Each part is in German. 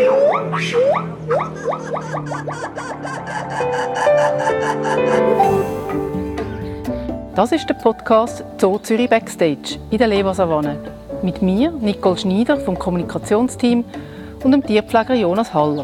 Das ist der Podcast Zoo Zürich Backstage in der Lewa-Savanne. Mit mir, Nicole Schneider vom Kommunikationsteam und dem Tierpfleger Jonas Haller.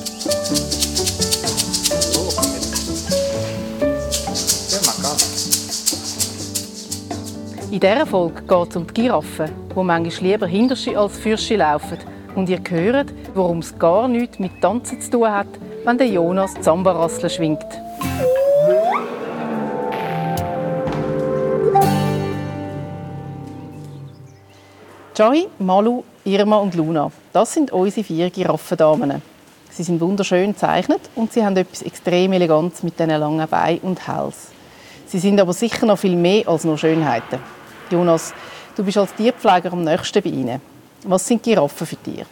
In dieser Folge geht es um die Giraffen, die manchmal lieber Hinterschi als Fürschi laufen. Und ihr hört, warum es gar nichts mit Tanzen zu tun hat, wenn der Jonas die Samba-Rassel schwingt. Joy, Malu, Irma und Luna, das sind unsere 4 Giraffendamen. Sie sind wunderschön gezeichnet und sie haben etwas extrem Elegantes mit diesen langen Beinen und Hals. Sie sind aber sicher noch viel mehr als nur Schönheiten. Jonas, du bist als Tierpfleger am nächsten bei ihnen. Was sind Giraffen für dich?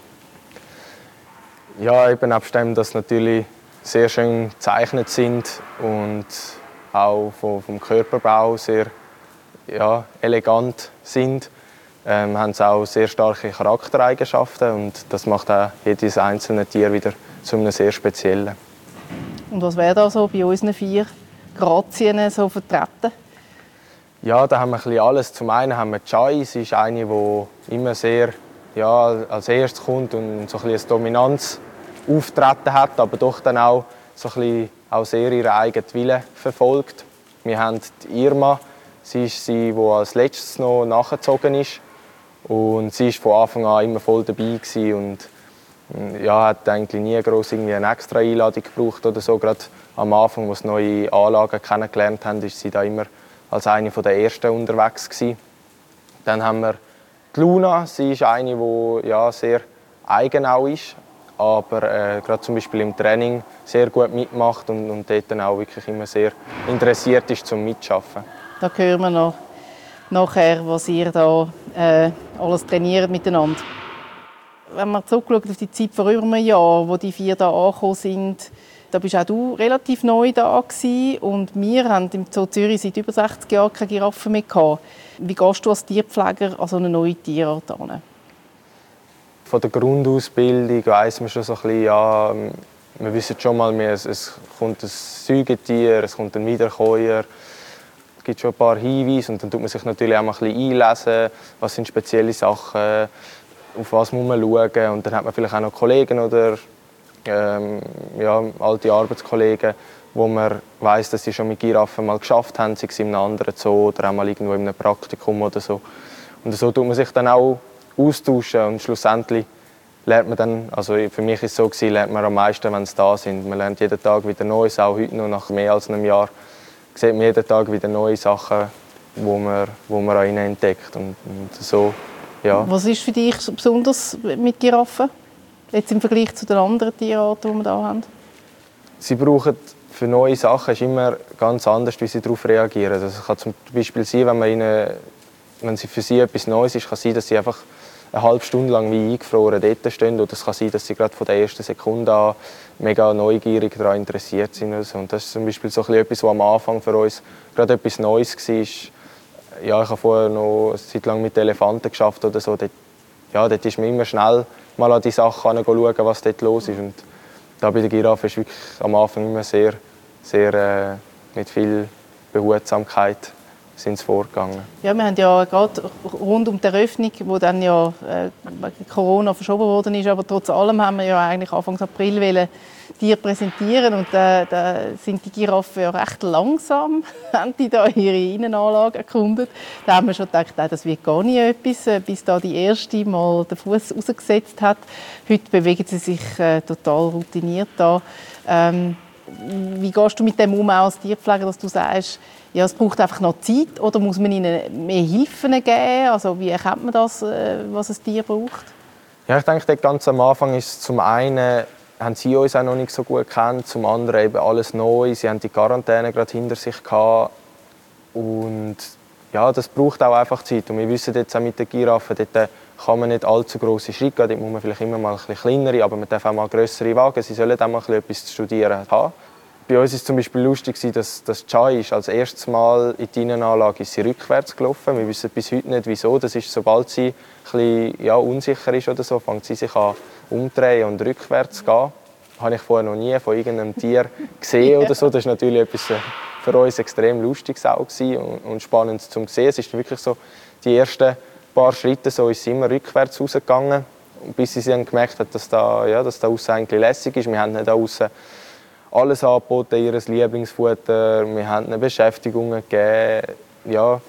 Ja, eben nebst dem, dass sie natürlich sehr schön gezeichnet sind und auch vom Körperbau sehr elegant sind, haben sie auch sehr starke Charaktereigenschaften und das macht auch jedes einzelne Tier wieder zu einem sehr speziellen. Und was wäre da so bei unseren 4 Grazien so vertreten? Ja, da haben wir ein bisschen alles. Zum einen haben wir Chai, sie ist eine, die immer sehr als erstes kommt und so ein bisschen ein Dominanzauftreten hat, aber doch dann auch so ein bisschen auch sehr ihren eigenen Willen verfolgt. Wir haben die Irma, sie ist die als letztes noch nachgezogen ist. Und sie war von Anfang an immer voll dabei und hat eigentlich nie gross irgendwie eine extra Einladung gebraucht oder so. Gerade am Anfang, als sie neue Anlagen kennengelernt haben, war sie da immer als eine der ersten unterwegs gewesen. Dann haben wir die Luna. Sie ist eine, die sehr eigen auch ist, aber gerade zum Beispiel im Training sehr gut mitmacht und dort dann auch wirklich immer sehr interessiert ist zum Mitschaffen. Da hören wir noch nachher, was ihr da alles trainiert miteinander. Wenn man zurückschaut auf die Zeit vor über einem Jahr, wo die 4 da angekommen sind, da bist auch du relativ neu da gewesen, und wir haben im Zoo Zürich seit über 60 Jahren keine Giraffen mehr gehabt. Wie gehst du als Tierpfleger an so eine neue Tierart an? Von der Grundausbildung weiss man schon so ein bisschen, wir wissen schon mal, es kommt ein Säugetier, es kommt ein Wiederkäuer. Es gibt schon ein paar Hinweise und dann tut man sich natürlich auch mal ein bisschen einlesen, was sind spezielle Sachen, auf was muss man schauen. Und dann hat man vielleicht auch noch Kollegen oder alte Arbeitskollegen, wo man weiss, dass sie schon mit Giraffen mal geschafft haben, sei es in einem anderen Zoo oder auch mal irgendwo in einem Praktikum oder so. Und so tut man sich dann auch austauschen und schlussendlich lernt man dann, also für mich ist es so gewesen, lernt man am meisten, wenn sie da sind. Man lernt jeden Tag wieder Neues, auch heute noch nach mehr als einem Jahr sieht man jeden Tag wieder neue Sachen, wo man an ihnen entdeckt. Und so, ja. Was ist für dich besonders mit Giraffen? Jetzt im Vergleich zu den anderen Tierarten, die wir hier haben? Sie brauchen für neue Sachen ist immer ganz anders, wie sie darauf reagieren. Das kann zum Beispiel sein, wenn sie für sie etwas Neues ist, kann es sein, dass sie einfach eine halbe Stunde lang wie eingefroren dort stehen. Oder es kann sein, dass sie gerade von der ersten Sekunde an mega neugierig daran interessiert sind. Und das ist zum Beispiel so etwas, was am Anfang für uns gerade etwas Neues war. Ja, ich habe vorher noch eine Zeit lang mit Elefanten geschafft oder so. Dort ist man immer schnell mal an die Sachen schauen, was dort los ist. Und da bei der Giraffe ist wirklich am Anfang immer sehr, sehr mit viel Behutsamkeit sind sie vorgegangen. Ja, wir haben ja gerade rund um die Eröffnung, die dann ja wegen Corona verschoben worden ist, aber trotz allem haben wir ja eigentlich Anfang April Tiere präsentieren und da sind die Giraffen ja recht langsam, haben die da ihre Innenanlage erkundet. Da haben wir schon gedacht, das wird gar nicht etwas, bis da die erste mal den Fuß rausgesetzt hat. Heute bewegen sie sich total routiniert da. Wie gehst du mit dem um als Tierpfleger, dass du sagst, ja, es braucht einfach noch Zeit, oder muss man ihnen mehr Hilfen geben? Also wie erkennt man das, was ein Tier braucht? Ja, ich denke, ganz am Anfang ist zum einen, haben sie uns auch noch nicht so gut gekannt, zum anderen eben alles neu. Sie haben die Quarantäne gerade hinter sich gehabt. Und ja, das braucht auch einfach Zeit. Und wir wissen jetzt auch mit den Giraffen, dort kann man nicht allzu grosse Schritte gehen. Dort muss man vielleicht immer mal ein bisschen kleinere, aber man darf auch mal grössere wagen. Sie sollen auch mal etwas zu studieren haben. Bei uns war es zum Beispiel lustig, dass Chai als erstes Mal in die Innenanlage ist sie rückwärts gelaufen. Wir wissen bis heute nicht, wieso. Das ist, sobald sie ein bisschen, unsicher ist oder so, fängt sie sich an umdrehen und rückwärts gehen. Das habe ich vorher noch nie von irgendeinem Tier gesehen oder so. Das war natürlich etwas für uns extrem Lustiges auch und Spannendes zu sehen. Es ist wirklich so, die ersten paar Schritte so ist sie immer rückwärts rausgegangen, bis sie dann gemerkt hat, dass da aussen eigentlich lässig ist. Wir haben nicht da aussen alles angeboten, ihr Lieblingsfutter, wir haben ihnen Beschäftigungen gegeben, ja,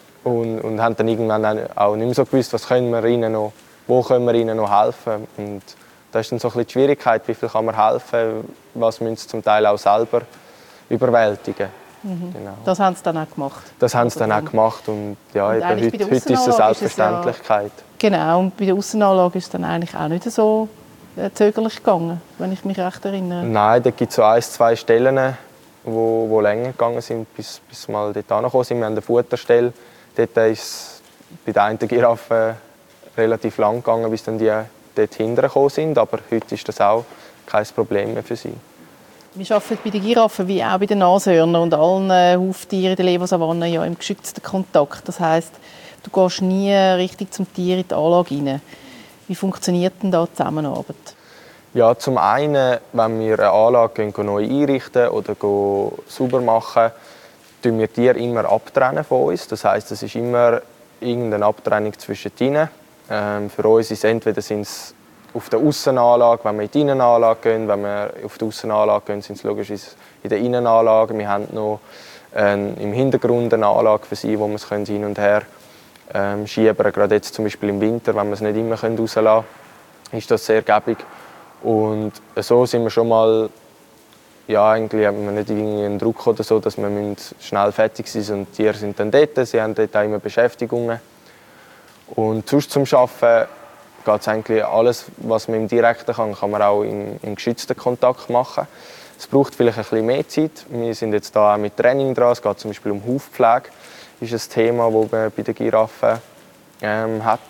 und haben dann irgendwann auch nicht mehr so gewusst, was können wir ihnen noch, wo können wir ihnen noch helfen. Und das ist dann so ein bisschen die Schwierigkeit, wie viel kann man helfen, was müssen sie zum Teil auch selber überwältigen. Genau. Das haben sie dann auch gemacht? Das haben sie dann auch gemacht und ja, eben heute ist es eine Selbstverständlichkeit. Genau, und bei der Aussenanlage ist es dann eigentlich auch nicht so zögerlich gegangen, wenn ich mich recht erinnere. Nein, da gibt es so 1-2 Stellen, wo länger gegangen sind, bis wir mal dort angekommen sind. Wir haben eine Futterstelle, dort ist es bei der einen Giraffe relativ lang gegangen, bis dann die dort hinterher gekommen sind, aber heute ist das auch kein Problem mehr für sie. Wir arbeiten bei den Giraffen wie auch bei den Nashörnern und allen Huftieren in der Lebersavanne ja im geschützten Kontakt. Das heisst, du gehst nie richtig zum Tier in die Anlage rein. Wie funktioniert denn da die Zusammenarbeit? Ja, zum einen, wenn wir eine Anlage neu einrichten oder sauber machen, tun wir die Tiere immer abtrennen von uns. Das heisst, es ist immer irgendeine Abtrennung zwischen ihnen. Für uns ist es entweder auf der Aussenanlage, wenn wir in die Innenanlage gehen, wenn wir auf die Aussenanlage gehen, sind es logischerweise in der Innenanlage. Wir haben noch im Hintergrund eine Anlage für sie, wo wir es hin und her schieben können. Gerade jetzt zum Beispiel im Winter, wenn wir es nicht immer rauslassen können, ist das sehr gäbig. Und so sind wir schon mal, ja, eigentlich haben wir nicht irgendwie einen Druck oder so, dass wir schnell fertig sind und die Tiere sind dann dort, sie haben dort auch immer Beschäftigungen. Und sonst zum Arbeiten geht es eigentlich alles, was man im Direkten kann man auch im geschützten Kontakt machen. Es braucht vielleicht ein bisschen mehr Zeit. Wir sind jetzt da auch mit Training dran. Es geht zum Beispiel um Hufpflege. Das ist ein Thema, das man bei den Giraffen hat.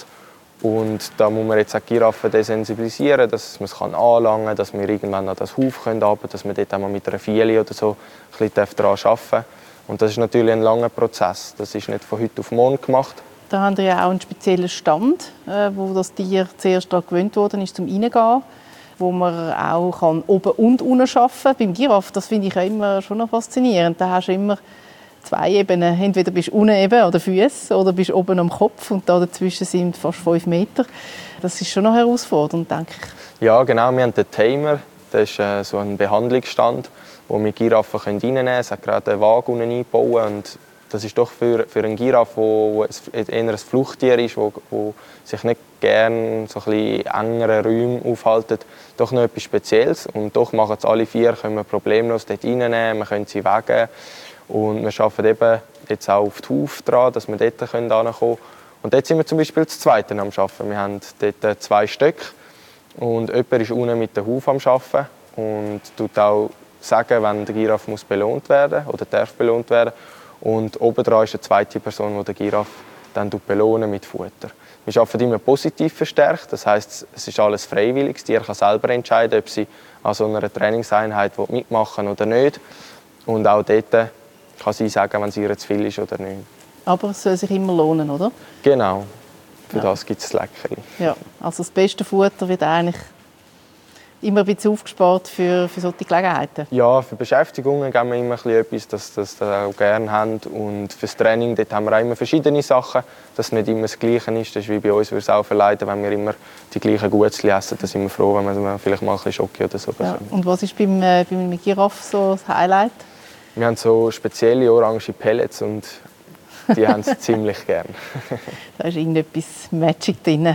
Und da muss man jetzt auch die Giraffen desensibilisieren, dass man es anlangen kann, dass wir irgendwann an das Huf können, dass man dort einmal mit einer Fiele oder so ein bisschen daran arbeiten darf. Und das ist natürlich ein langer Prozess. Das ist nicht von heute auf morgen gemacht. Da haben wir ja auch einen speziellen Stand, wo das Tier zuerst daran gewöhnt worden ist, zum Reingehen, wo man auch kann oben und unten arbeiten kann. Beim Giraffe, das finde ich auch immer schon noch faszinierend. Da hast du immer 2 Ebenen. Entweder bist du unten eben an den Füßen oder bist oben am Kopf und da dazwischen sind fast 5 Meter. Das ist schon noch herausfordernd, denke ich. Ja, genau. Wir haben den Tamer. Das ist so ein Behandlungsstand, wo wir Giraffen reinnehmen können. Es hat gerade einen Wagen eingebaut. Und das ist doch für einen Giraffe, der eher ein Fluchttier ist, der sich nicht gerne so ein bisschen engeren Räumen aufhält, doch noch etwas Spezielles. Und doch machen es alle 4, können wir problemlos dort reinnehmen, wir können sie wegen. Und wir arbeiten eben jetzt auch auf die Hufe dran, dass wir dort hinkommen können. Und dort sind wir zum Beispiel das Zweite am Arbeiten. Wir haben dort 2 Stöcke und jemand ist unten mit der Hufe am Arbeiten und tut auch sagen, wenn der Giraffe belohnt werden oder darf belohnt werden. Und obendran ist eine zweite Person, die den Giraffe dann belohnen mit Futter. Wir arbeiten immer positiv verstärkt, das heisst, es ist alles freiwillig. Das Tier kann selber entscheiden, ob sie an so einer Trainingseinheit mitmachen oder nicht. Und auch dort kann sie sagen, wenn es ihr zu viel ist oder nicht. Aber es soll sich immer lohnen, oder? Genau, für das gibt es Leckerli. Ja, also das beste Futter wird eigentlich immer ein bisschen aufgespart für solche Gelegenheiten? Ja, für Beschäftigungen geben wir immer etwas, das sie auch gerne haben. Und fürs Training dort haben wir auch immer verschiedene Sachen, dass es nicht immer das Gleiche ist. Das ist wie bei uns, würde es auch verleiden, wenn wir immer die gleichen Gutzli essen. Da sind wir froh, wenn wir vielleicht mal ein bisschen Schoki oder so bekommen. Ja. Und was ist beim Giraffe so das Highlight? Wir haben so spezielle orange Pellets und die haben sie ziemlich gern. Da ist irgendetwas Magic drin.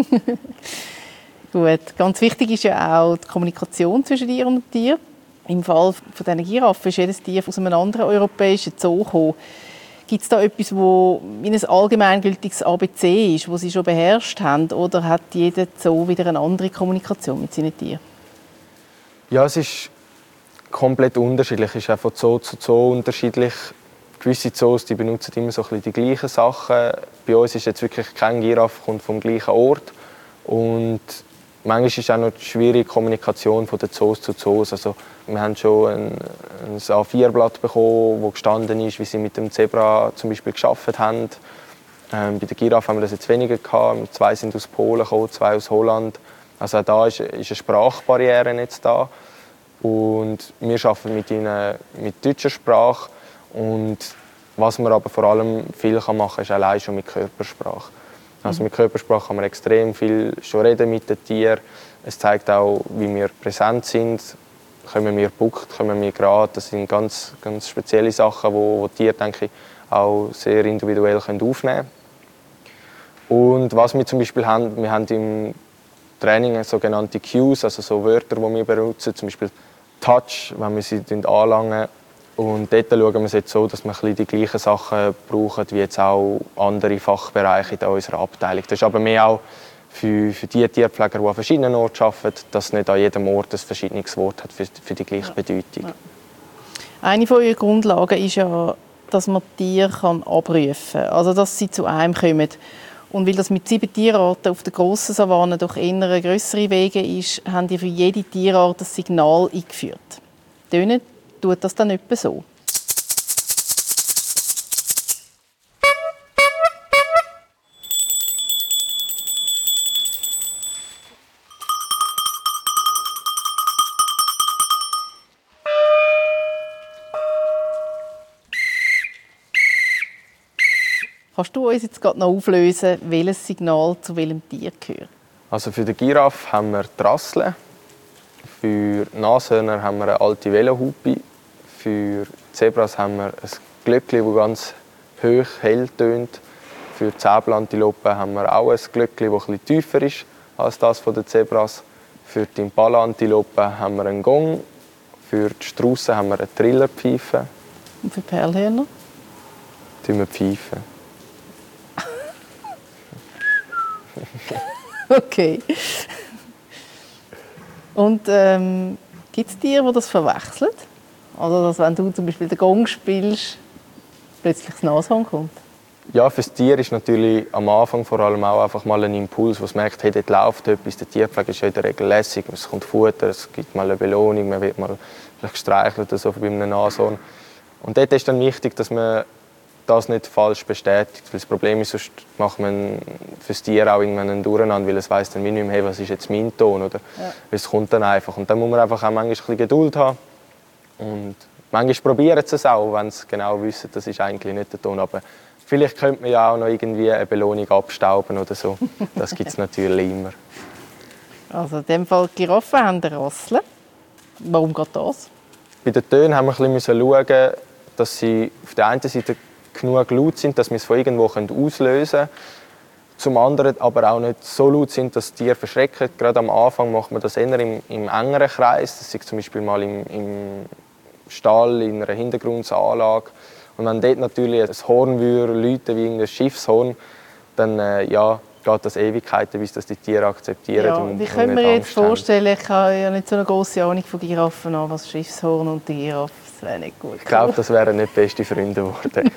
Gut. Ganz wichtig ist ja auch die Kommunikation zwischen Tier und Tier. Im Fall von diesen Giraffen ist jedes Tier aus einem anderen europäischen Zoo gekommen. Gibt es da etwas, wo wie ein allgemeingültiges ABC ist, das Sie schon beherrscht haben? Oder hat jeder Zoo wieder eine andere Kommunikation mit seinen Tieren? Ja, es ist komplett unterschiedlich. Es ist auch von Zoo zu Zoo unterschiedlich. Gewisse Zoos die benutzen immer so ein bisschen die gleichen Sachen. Bei uns ist jetzt wirklich kein Giraffe kommt vom gleichen Ort. Und manchmal ist auch noch die schwierige Kommunikation von den Zoos zu Zoos. Also, wir haben schon ein A4-Blatt bekommen, wo gestanden ist, wie sie mit dem Zebra zum Beispiel gearbeitet haben. Bei der Giraffe haben wir das jetzt weniger gehabt. 2 sind aus Polen gekommen, 2 aus Holland. Also auch da ist eine Sprachbarriere jetzt da. Und wir arbeiten mit ihnen mit deutscher Sprache. Und was man aber vor allem viel machen kann, ist allein schon mit Körpersprache. Also mit Körpersprache kann man extrem viel schon reden mit den Tieren. Es zeigt auch, wie wir präsent sind. Kommen wir gebuckt, kommen wir gerade. Das sind ganz, ganz spezielle Sachen, die Tiere, denke ich, auch sehr individuell aufnehmen können. Und was wir zum Beispiel haben, wir haben im Training sogenannte Cues, also so Wörter, die wir benutzen, zum Beispiel Touch, wenn wir sie anlangen. Und dort schauen wir es jetzt so, dass wir die gleichen Sachen brauchen, wie jetzt auch andere Fachbereiche in unserer Abteilung. Das ist aber mehr auch für die Tierpfleger, die an verschiedenen Orten arbeiten, dass nicht an jedem Ort ein verschiedenes Wort hat für die gleiche Bedeutung. Ja. Eine von euren Grundlagen ist ja, dass man Tiere abrufen kann, also dass sie zu einem kommen. Und weil das mit 7 Tierarten auf der grossen Savanne doch eher grössere Wege ist, haben die für jede Tierart ein Signal eingeführt. Tönen tut das dann etwa so. Kannst du uns jetzt gerade noch auflösen, welches Signal zu welchem Tier gehört? Also für die Giraffe haben wir die Rassel. Für Nashörner haben wir eine alte Velohupe. Für Zebras haben wir ein Glöckchen, das ganz hoch, hell tönt. Für die Säbelantilopen haben wir auch ein Glöckchen, das etwas tiefer ist als das der Zebras. Für die Impala-Antilopen haben wir einen Gong. Für die Straussen haben wir eine Trillerpfeife. Und für Perlhörner? Wir pfeifen. Okay. Und gibt es Tiere, die das verwechseln? Also, dass wenn du zum Beispiel den Gong spielst, plötzlich das Nashorn kommt? Ja, für das Tier ist natürlich am Anfang vor allem auch einfach mal ein Impuls, wo es merkt, hey, dort läuft etwas. Der Tierpflege ist ja in der Regel lässig. Es kommt Futter, es gibt mal eine Belohnung, man wird mal gestreichelt oder so bei einem Nashorn. Und dort ist dann wichtig, dass man das nicht falsch bestätigt. Weil das Problem ist, sonst macht man für das Tier auch irgendwann einen Durcheinander, weil es weiss dann nicht mehr, hey, was ist jetzt mein Ton, oder? Ja. Es kommt dann einfach. Und dann muss man einfach auch manchmal ein bisschen Geduld haben. Und manchmal probieren sie es auch, wenn sie genau wissen, das ist eigentlich nicht der Ton. Aber vielleicht könnte man ja auch noch irgendwie eine Belohnung abstauben oder so. Das gibt es natürlich immer. Also in dem Fall Giraffen haben eine Rassel. Warum geht das? Bei den Tönen haben wir ein bisschen schauen, dass sie auf der einen Seite genug laut sind, dass wir es von irgendwo auslösen können. Zum anderen aber auch nicht so laut sind, dass die Tiere verschrecken. Gerade am Anfang macht man das eher im engeren Kreis. Das ist zum Beispiel mal im Stall, in einer Hintergrundanlage. Und wenn dort natürlich ein Horn läuten wie ein Schiffshorn, dann geht das Ewigkeiten, bis das die Tiere akzeptieren. Ja, und wie können wir jetzt vorstellen, ich habe ja nicht so eine grosse Ahnung von Giraffen an, was Schiffshorn und die Giraffe, das wäre nicht gut. Ich glaube, das wären nicht beste Freunde geworden.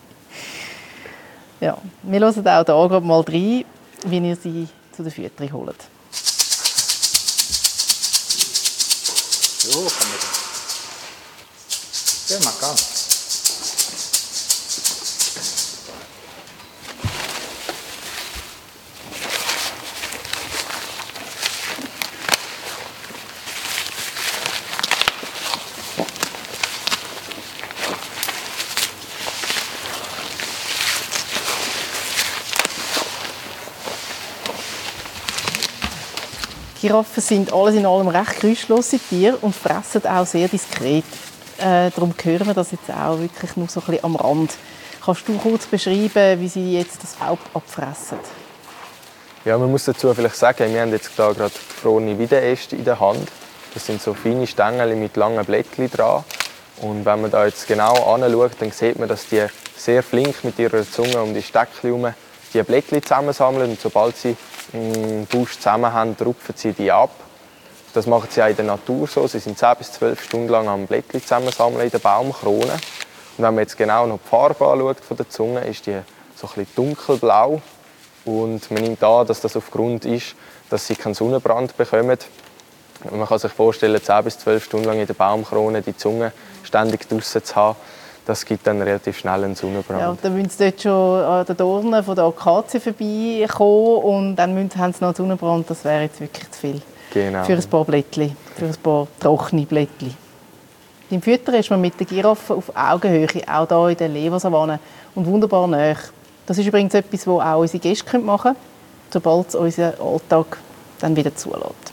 Ja, wir hören auch da gerade mal rein, wie ihr sie zu der Fütterung holt. So, komm mit. Ja, mach ganz. Giraffen sind alles in allem recht geräuschlose Tiere und fressen auch sehr diskret. Darum hören wir das jetzt auch wirklich nur so ein bisschen am Rand. Kannst du kurz beschreiben, wie sie jetzt das Laub abfressen? Ja, man muss dazu vielleicht sagen, wir haben jetzt da gerade gefrorene Weidenäste in der Hand. Das sind so feine Stängel mit langen Blättchen dran. Und wenn man da jetzt genau anschaut, dann sieht man, dass die sehr flink mit ihrer Zunge um die Steckchen herum die Blättchen zusammensammeln. Und sobald sie im Busch zusammen haben, rupfen sie die ab. Das machen sie auch in der Natur so. Sie sind 10 bis 12 Stunden lang am Blättchen zusammensammeln in der Baumkrone. Und wenn man jetzt genau noch die Farbe anschaut von der Zunge, ist die so ein bisschen dunkelblau. Und man nimmt an, dass das aufgrund ist, dass sie keinen Sonnenbrand bekommen. Man kann sich vorstellen, 10 bis 12 Stunden lang in der Baumkrone die Zunge ständig draussen zu haben. das gibt dann relativ schnell einen Sonnenbrand. Ja, dann müssen sie dort schon an den Dornen von der Akazie vorbeikommen und dann haben sie noch einen Sonnenbrand. Das wäre jetzt wirklich zu viel. Genau. Für ein paar Blättchen, für ein paar trockene Blättchen. Beim Füttern ist man mit der Giraffe auf Augenhöhe, auch hier in der Lebersavanne, und wunderbar nahe. Das ist übrigens etwas, was auch unsere Gäste machen können, sobald es unseren Alltag dann wieder zulässt.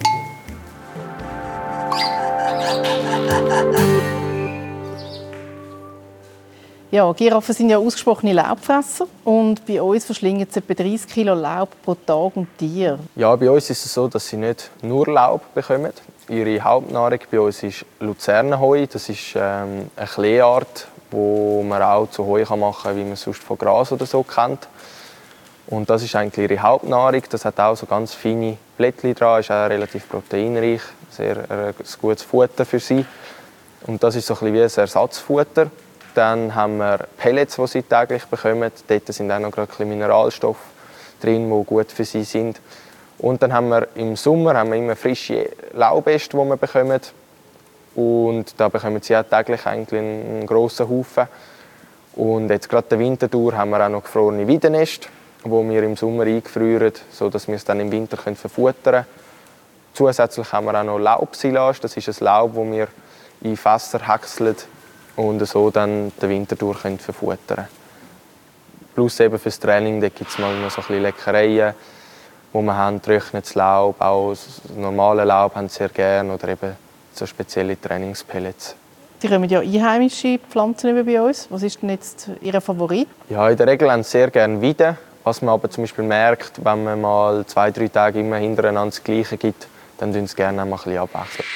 Ja, Giraffen sind ja ausgesprochene Laubfresser und bei uns verschlingen sie etwa 30 Kilo Laub pro Tag und Tier. Ja, bei uns ist es so, dass sie nicht nur Laub bekommen. Ihre Hauptnahrung bei uns ist Luzernenheu. Das ist eine Kleeart, die man auch zu Heu machen kann, wie man es sonst von Gras oder so kennt. Und das ist eigentlich ihre Hauptnahrung. Das hat auch so ganz feine Blättchen dran, ist auch relativ proteinreich, sehr ein gutes Futter für sie. Und das ist so ein bisschen wie ein Ersatzfutter. Dann haben wir Pellets, die sie täglich bekommen. Dort sind auch noch ein bisschen Mineralstoffe drin, die gut für sie sind. Und dann haben wir im Sommer immer frische Laubäste, die wir bekommen. Und da bekommen sie auch täglich eigentlich einen grossen Haufen. Und jetzt gerade der Winter durch haben wir auch noch gefrorene Weidenäste, die wir im Sommer eingefrieren, sodass wir es dann im Winter verfuttern können. Zusätzlich haben wir auch noch Laubsilage. Das ist ein Laub, das wir in Fässer häckseln und so dann den Winter durch verfuttern können. Plus eben fürs Training gibt es mal noch so ein bisschen Leckereien, die wir haben, trocknetes Laub, auch das normale Laub haben sie sehr gerne oder eben so spezielle Trainingspellets. Sie kommen ja einheimische Pflanzen über bei uns. Was ist denn jetzt Ihr Favorit? Ja, in der Regel haben sie sehr gerne Weiden. Was man aber zum Beispiel merkt, wenn man mal 2-3 Tage immer hintereinander das Gleiche gibt, dann tun sie gerne mal ein bisschen abwechseln.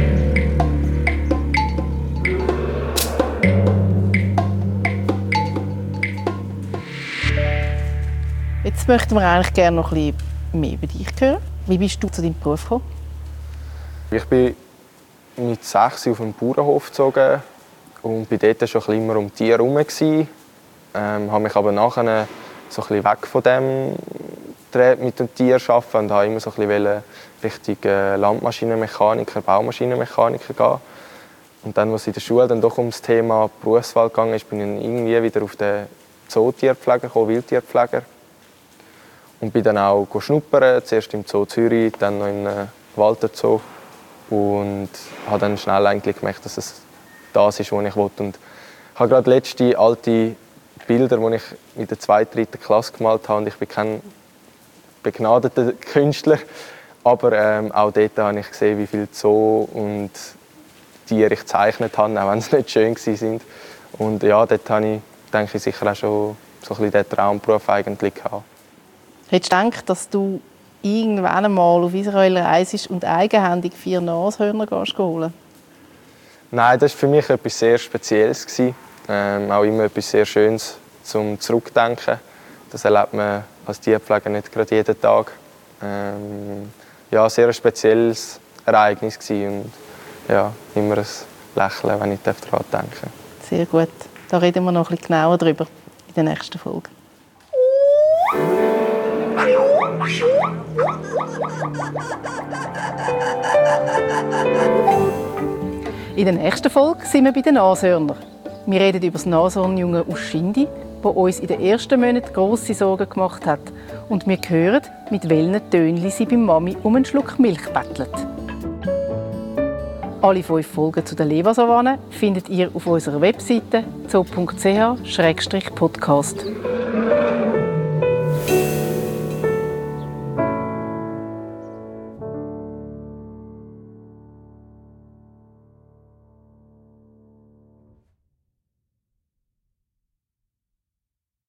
Jetzt möchten wir eigentlich gerne noch ein bisschen mehr über dich hören. Wie bist du zu deinem Beruf gekommen? Ich bin mit 6 auf einen Bauernhof gezogen und war dort schon immer um Tiere herum. Habe mich aber nachher so ein bisschen weg von dem mit dem Tier arbeiten und wollte immer so ein bisschen Richtung Landmaschinenmechaniker, Baumaschinenmechaniker gehen. Und dann, als es in der Schule dann doch um das Thema Berufswahl ging, bin ich irgendwie wieder auf den Zootierpfleger gekommen, Wildtierpfleger. Und bin dann auch schnuppern, zuerst im Zoo Zürich, dann noch im Walter Zoo. Und habe dann schnell eigentlich gemerkt, dass es das ist, was ich wollte. Und ich habe gerade letzte alte Bilder, die ich in der 2., 3. Klasse gemalt habe. Und ich bin kein begnadeter Künstler, aber auch dort habe ich gesehen, wie viel Zoo und Tiere ich gezeichnet habe, auch wenn sie nicht schön waren. Und ja, dort habe ich, denke ich, sicher auch schon so ein bisschen den Traumberuf eigentlich gehabt. Hättest du gedacht, dass du irgendwann einmal auf Israel reist und eigenhändig 4 Nashörner holen? Nein, das war für mich etwas sehr Spezielles. Auch immer etwas sehr Schönes zum Zurückdenken. Das erlebt man als Tierpfleger nicht gerade jeden Tag. Ja, sehr ein spezielles Ereignis und ja, immer ein Lächeln, wenn ich daran denke. Sehr gut. Da reden wir noch ein bisschen genauer drüber in der nächsten Folge. In der nächsten Folge sind wir bei den Nashörnern. Wir reden über das Nashornjunge aus Schindi, das uns in den ersten Monaten grosse Sorgen gemacht hat. Und wir hören, mit welchen Tönen sie beim Mami um einen Schluck Milch bettelt. Alle 5 Folgen zu der Lebersavanne findet ihr auf unserer Webseite zoo.ch/podcast.